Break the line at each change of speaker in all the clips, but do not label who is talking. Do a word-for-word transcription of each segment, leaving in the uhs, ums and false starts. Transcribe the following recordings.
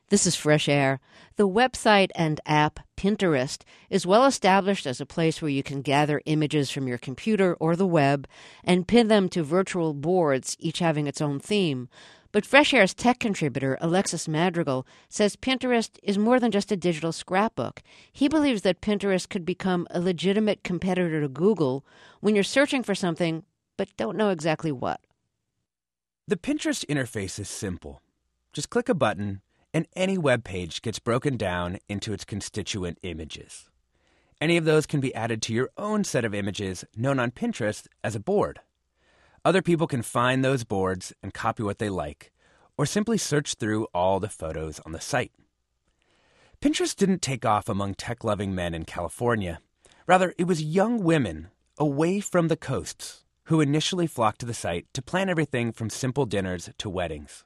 This is Fresh Air. The website and app Pinterest is well established as a place where you can gather images from your computer or the web and pin them to virtual boards, each having its own theme. But Fresh Air's tech contributor, Alexis Madrigal, says Pinterest is more than just a digital scrapbook. He believes that Pinterest could become a legitimate competitor to Google when you're searching for something but don't know exactly what.
The Pinterest interface is simple. Just click a button, and any web page gets broken down into its constituent images. Any of those can be added to your own set of images, known on Pinterest as a board. Other people can find those boards and copy what they like, or simply search through all the photos on the site. Pinterest didn't take off among tech-loving men in California. Rather, it was young women away from the coasts who initially flocked to the site to plan everything from simple dinners to weddings.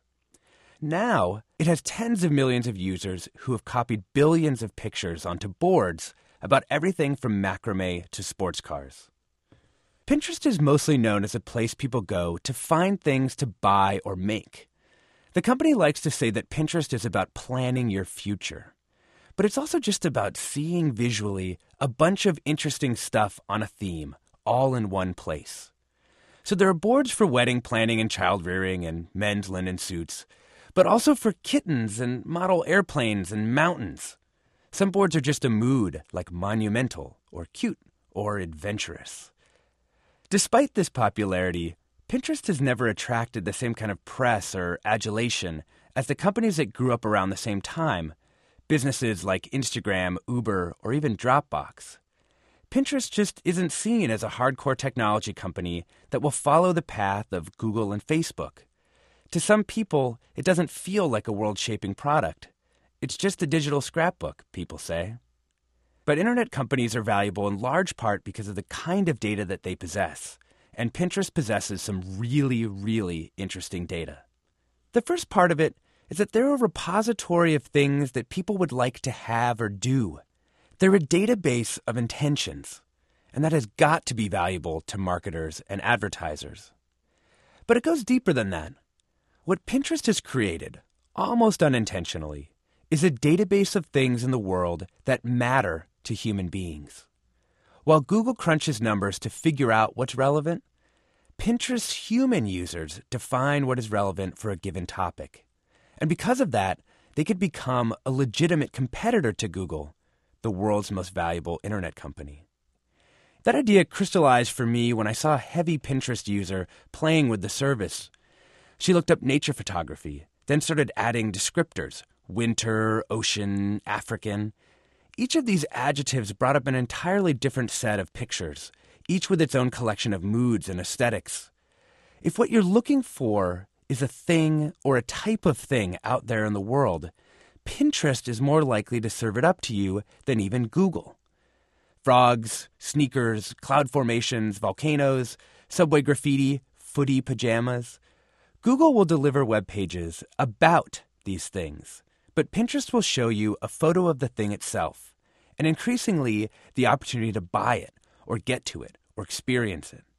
Now, it has tens of millions of users who have copied billions of pictures onto boards about everything from macrame to sports cars. Pinterest is mostly known as a place people go to find things to buy or make. The company likes to say that Pinterest is about planning your future. But it's also just about seeing visually a bunch of interesting stuff on a theme, all in one place. So there are boards for wedding planning and child rearing and men's linen suits, but also for kittens and model airplanes and mountains. Some boards are just a mood, like monumental or cute or adventurous. Despite this popularity, Pinterest has never attracted the same kind of press or adulation as the companies that grew up around the same time, businesses like Instagram, Uber, or even Dropbox. Pinterest just isn't seen as a hardcore technology company that will follow the path of Google and Facebook. To some people, it doesn't feel like a world-shaping product. It's just a digital scrapbook, people say. But internet companies are valuable in large part because of the kind of data that they possess, and Pinterest possesses some really, really interesting data. The first part of it is that they're a repository of things that people would like to have or do. They're a database of intentions, and that has got to be valuable to marketers and advertisers. But it goes deeper than that. What Pinterest has created, almost unintentionally, is a database of things in the world that matter to human beings. While Google crunches numbers to figure out what's relevant, Pinterest's human users define what is relevant for a given topic. And because of that, they could become a legitimate competitor to Google, the world's most valuable internet company. That idea crystallized for me when I saw a heavy Pinterest user playing with the service. She looked up nature photography, then started adding descriptors, winter, ocean, African. Each of these adjectives brought up an entirely different set of pictures, each with its own collection of moods and aesthetics. If what you're looking for is a thing or a type of thing out there in the world, Pinterest is more likely to serve it up to you than even Google. Frogs, sneakers, cloud formations, volcanoes, subway graffiti, footy pajamas. Google will deliver web pages about these things, but Pinterest will show you a photo of the thing itself, and increasingly the opportunity to buy it, or get to it, or experience it.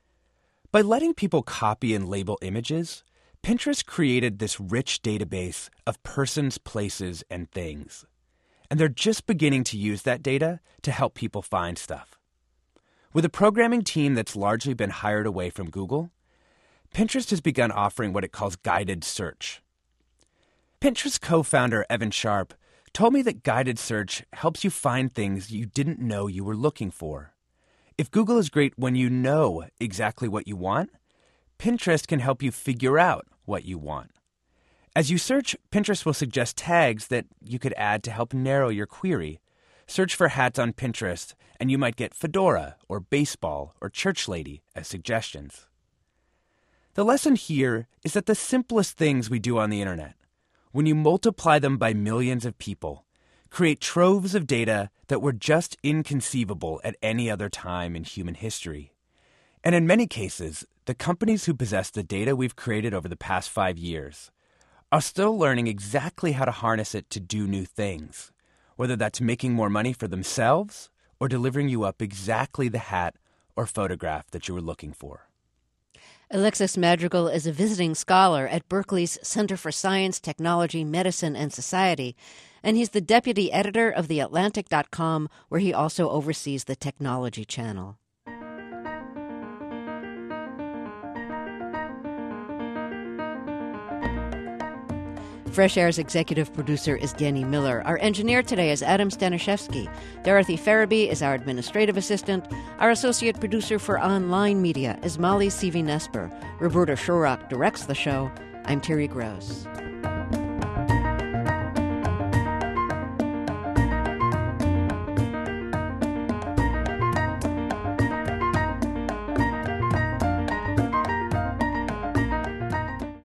By letting people copy and label images, Pinterest created this rich database of persons, places, and things. And they're just beginning to use that data to help people find stuff. With a programming team that's largely been hired away from Google, Pinterest has begun offering what it calls guided search. Pinterest co-founder Evan Sharp told me that guided search helps you find things you didn't know you were looking for. If Google is great when you know exactly what you want, Pinterest can help you figure out what you want. As you search, Pinterest will suggest tags that you could add to help narrow your query. Search for hats on Pinterest, and you might get fedora or baseball or church lady as suggestions. The lesson here is that the simplest things we do on the internet, when you multiply them by millions of people, create troves of data that were just inconceivable at any other time in human history. And in many cases, the companies who possess the data we've created over the past five years are still learning exactly how to harness it to do new things, whether that's making more money for themselves or delivering you up exactly the hat or photograph that you were looking for.
Alexis Madrigal is a visiting scholar at Berkeley's Center for Science, Technology, Medicine, and Society, and he's the deputy editor of the Atlantic dot com, where he also oversees the Technology Channel. Fresh Air's executive producer is Danny Miller. Our engineer today is Adam Staniszewski. Dorothy Farabee is our administrative assistant. Our associate producer for online media is Molly Seavy-Nesper. Roberta Shorrock directs the show. I'm Terry Gross.